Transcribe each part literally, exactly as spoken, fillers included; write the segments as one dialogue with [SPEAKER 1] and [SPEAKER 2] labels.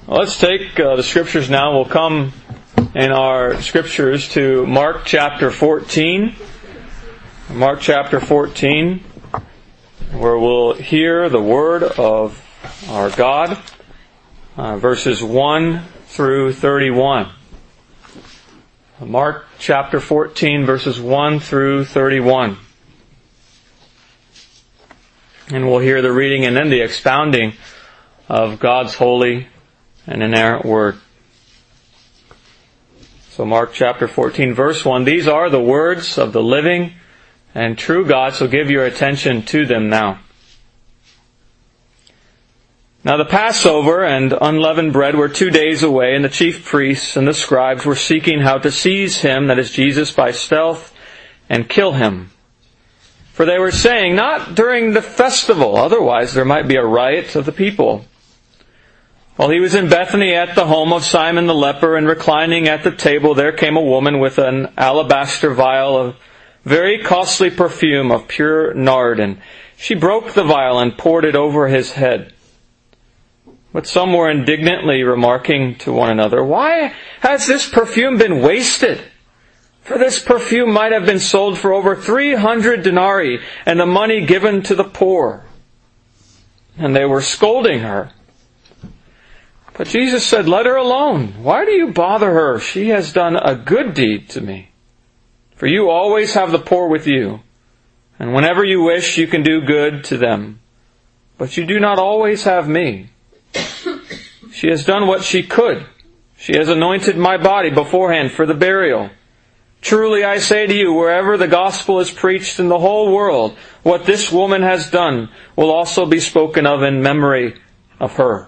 [SPEAKER 1] Well, let's take uh, the scriptures now. We'll come in our scriptures to Mark chapter fourteen. Mark chapter fourteen, where we'll hear the word of our God, uh, verses one through thirty-one. Mark chapter fourteen, verses one through thirty-one. And we'll hear the reading and then the expounding of God's holy and inerrant word. So Mark chapter fourteen, verse one. These are the words of the living and true God, so give your attention to them now. Now the Passover and unleavened bread were two days away, and the chief priests and the scribes were seeking how to seize him, that is Jesus, by stealth, and kill him. For they were saying, not during the festival, otherwise there might be a riot of the people. While he was in Bethany at the home of Simon the leper, and reclining at the table, there came a woman with an alabaster vial of very costly perfume of pure nard, and she broke the vial and poured it over his head. But some were indignantly remarking to one another, "Why has this perfume been wasted? For this perfume might have been sold for over three hundred denarii, and the money given to the poor." And they were scolding her. But Jesus said, "Let her alone. Why do you bother her? She has done a good deed to me. For you always have the poor with you, and whenever you wish you can do good to them. But you do not always have me. She has done what she could. She has anointed my body beforehand for the burial. Truly I say to you, wherever the gospel is preached in the whole world, what this woman has done will also be spoken of in memory of her."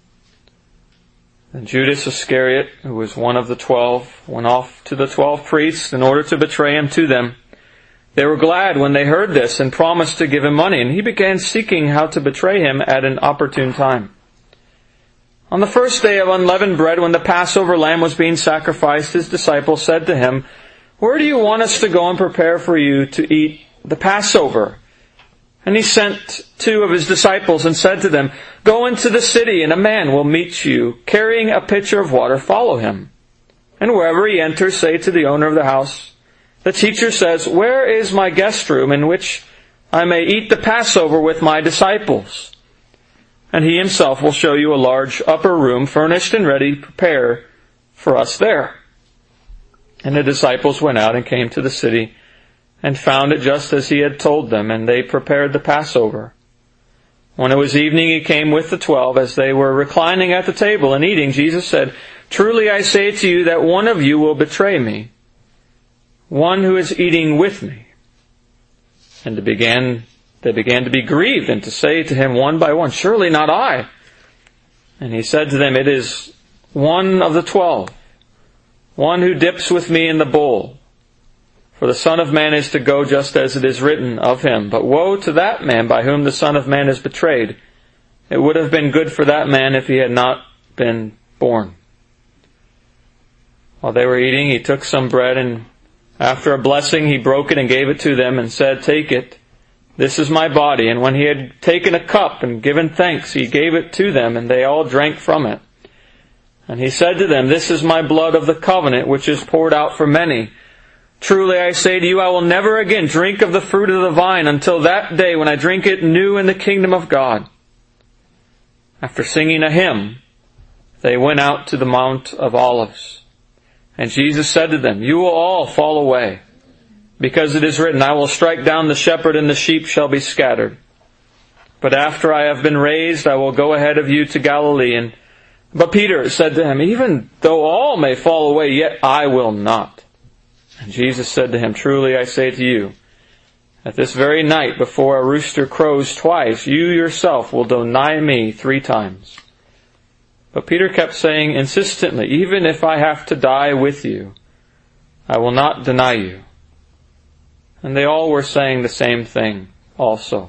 [SPEAKER 1] And Judas Iscariot, who was one of the twelve, went off to the twelve priests in order to betray him to them. They were glad when they heard this and promised to give him money, and he began seeking how to betray him at an opportune time. On the first day of unleavened bread, when the Passover lamb was being sacrificed, his disciples said to him, "Where do you want us to go and prepare for you to eat the Passover?" And he sent two of his disciples and said to them, "Go into the city, and a man will meet you, carrying a pitcher of water. Follow him. And wherever he enters, say to the owner of the house, 'The teacher says, where is my guest room in which I may eat the Passover with my disciples?' And he himself will show you a large upper room, furnished and ready. Prepare for us there." And the disciples went out and came to the city, and found it just as he had told them, and they prepared the Passover. When it was evening, he came with the twelve. As they were reclining at the table and eating, Jesus said, "Truly I say to you that one of you will betray me, one who is eating with me." And they began, they began to be grieved and to say to him one by one, "Surely not I." And he said to them, "It is one of the twelve, one who dips with me in the bowl. For the Son of Man is to go just as it is written of him. But woe to that man by whom the Son of Man is betrayed. It would have been good for that man if he had not been born." While they were eating, he took some bread, and after a blessing he broke it and gave it to them, and said, "Take it. This is my body." And when he had taken a cup and given thanks, he gave it to them, and they all drank from it. And he said to them, "This is my blood of the covenant, which is poured out for many. Truly I say to you, I will never again drink of the fruit of the vine until that day when I drink it new in the kingdom of God." After singing a hymn, they went out to the Mount of Olives. And Jesus said to them, "You will all fall away, because it is written, I will strike down the shepherd and the sheep shall be scattered. But after I have been raised, I will go ahead of you to Galilee." And But Peter said to him, "Even though all may fall away, yet I will not." And Jesus said to him, "Truly I say to you, at this very night before a rooster crows twice, you yourself will deny me three times." But Peter kept saying insistently, "Even if I have to die with you, I will not deny you." And they all were saying the same thing also.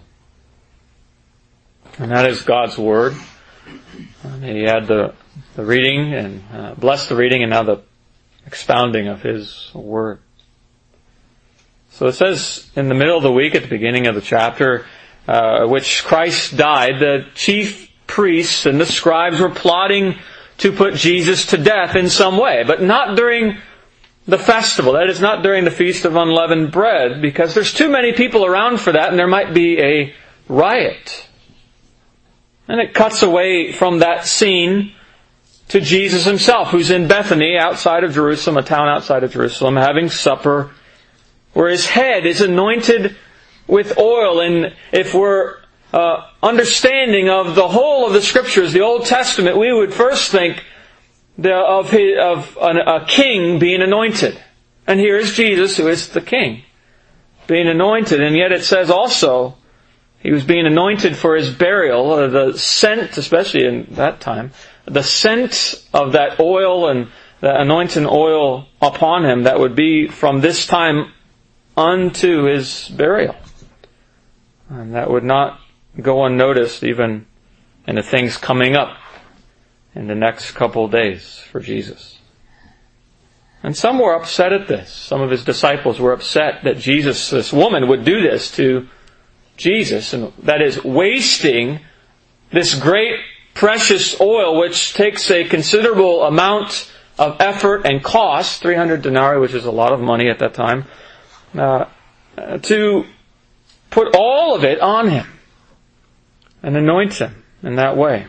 [SPEAKER 1] And that is God's Word. And he had the, the reading, and uh, blessed the reading, and now the expounding of His Word. So it says in the middle of the week, at the beginning of the chapter, uh, which Christ died, the chief priests and the scribes were plotting to put Jesus to death in some way, but not during the festival. That is, not during the Feast of Unleavened Bread, because there's too many people around for that and there might be a riot. And it cuts away from that scene to Jesus himself, who's in Bethany, outside of Jerusalem, a town outside of Jerusalem, having supper, where his head is anointed with oil. And if we're uh, understanding of the whole of the Scriptures, the Old Testament, we would first think the, of, his, of an, a king being anointed. And here is Jesus, who is the king, being anointed. And yet it says also, he was being anointed for his burial. Uh, the scent, especially in that time, the scent of that oil and the anointing oil upon him, that would be from this time unto his burial. And that would not go unnoticed even in the things coming up in the next couple of days for Jesus. And some were upset at this. Some of his disciples were upset that Jesus, this woman, would do this to Jesus, and that is wasting this great precious oil, which takes a considerable amount of effort and cost, three hundred denarii, which is a lot of money at that time, uh, to put all of it on him and anoint him in that way.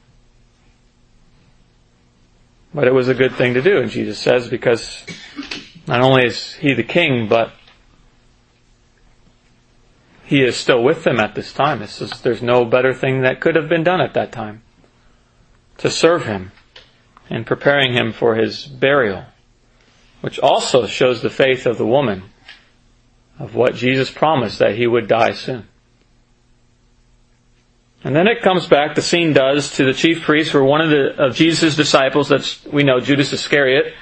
[SPEAKER 1] But it was a good thing to do, and Jesus says, because not only is he the king, but he is still with them at this time. This is, there's no better thing that could have been done at that time to serve him and preparing him for his burial, which also shows the faith of the woman of what Jesus promised, that he would die soon. And then it comes back, the scene does, to the chief priests, where one of the of Jesus' disciples, that's we know Judas Iscariot,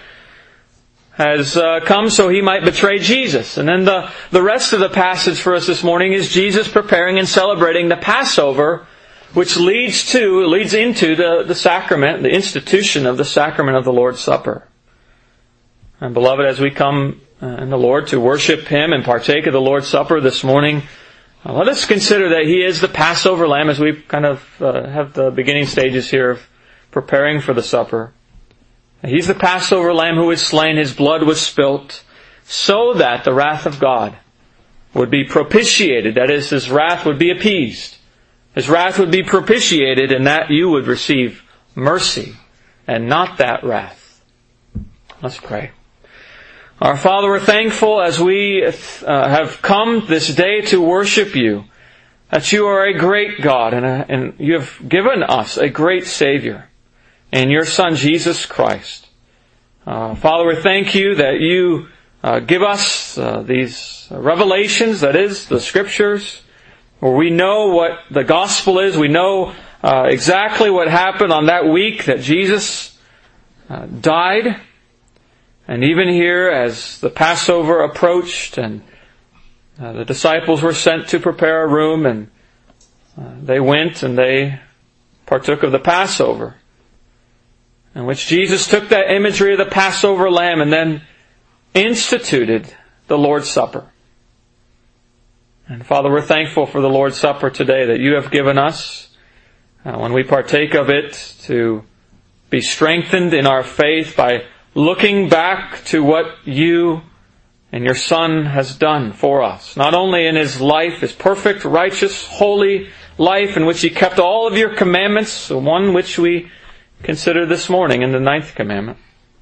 [SPEAKER 1] has uh, come so he might betray Jesus. And then the, the rest of the passage for us this morning is Jesus preparing and celebrating the Passover, which leads to, leads into the, the sacrament, the institution of the sacrament of the Lord's Supper. And beloved, as we come uh, in the Lord to worship Him and partake of the Lord's Supper this morning, uh, let us consider that He is the Passover Lamb, as we kind of uh, have the beginning stages here of preparing for the supper. He's the Passover Lamb who was slain, His blood was spilt, so that the wrath of God would be propitiated. That is, His wrath would be appeased. His wrath would be propitiated, and that you would receive mercy and not that wrath. Let's pray. Our Father, we're thankful as we uh, have come this day to worship You, that You are a great God, and, a, and You have given us a great Savior in Your Son, Jesus Christ. Uh, Father, we thank You that You uh, give us uh, these revelations, that is, the Scriptures, where we know what the gospel is. We know uh, exactly what happened on that week that Jesus uh, died. And even here, as the Passover approached and uh, the disciples were sent to prepare a room, and uh, they went and they partook of the Passover, in which Jesus took that imagery of the Passover lamb and then instituted the Lord's Supper. And Father, we're thankful for the Lord's Supper today that You have given us, uh, when we partake of it, to be strengthened in our faith by looking back to what You and Your Son has done for us. Not only in His life, His perfect, righteous, holy life, in which He kept all of Your commandments, the one which we consider this morning in the ninth commandment.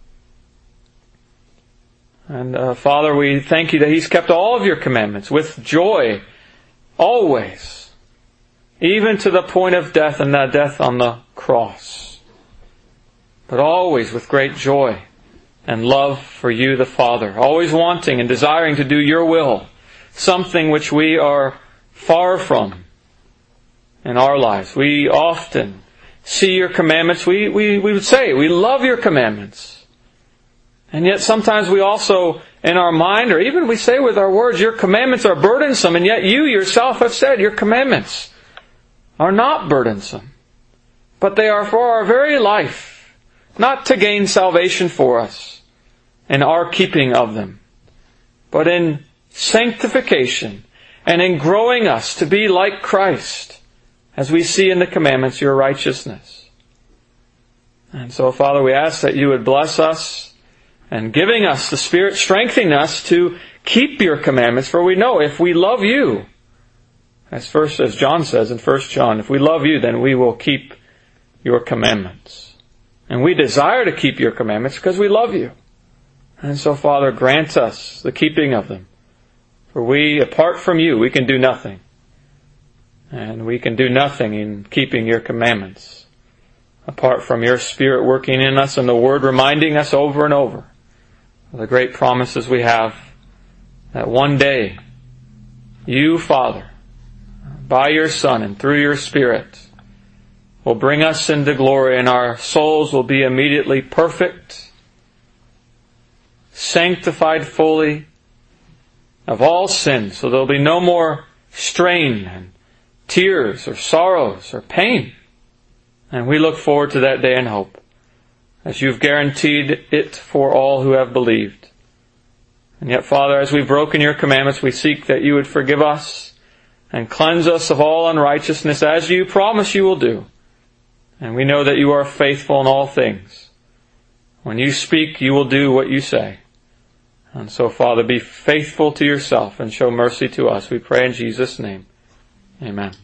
[SPEAKER 1] And uh, Father, we thank You that He's kept all of Your commandments with joy, always, even to the point of death, and that death on the cross. But always with great joy and love for You the Father, always wanting and desiring to do Your will, something which we are far from in our lives. We often see Your commandments. We, we, we would say, we love Your commandments. And yet sometimes we also, in our mind, or even we say with our words, Your commandments are burdensome, and yet You yourself have said Your commandments are not burdensome, but they are for our very life, not to gain salvation for us in our keeping of them, but in sanctification and in growing us to be like Christ, as we see in the commandments Your righteousness. And so, Father, we ask that you would bless us and giving us the Spirit, strengthening us to keep your commandments. For we know if we love you, as first as John says in First John, if we love you, then we will keep your commandments. And we desire to keep your commandments because we love you. And so, Father, grant us the keeping of them. For we, apart from you, we can do nothing. And we can do nothing in keeping your commandments, apart from your Spirit working in us and the Word reminding us over and over of the great promises we have that one day you, Father, by your Son and through your Spirit, will bring us into glory, and our souls will be immediately perfect, sanctified fully of all sin, so there will be no more strain and tears or sorrows or pain. And we look forward to that day in hope, as you've guaranteed it for all who have believed. And yet, Father, as we've broken your commandments, we seek that you would forgive us and cleanse us of all unrighteousness, as you promise you will do. And we know that you are faithful in all things. When you speak, you will do what you say. And so, Father, be faithful to yourself and show mercy to us. We pray in Jesus' name. Amen.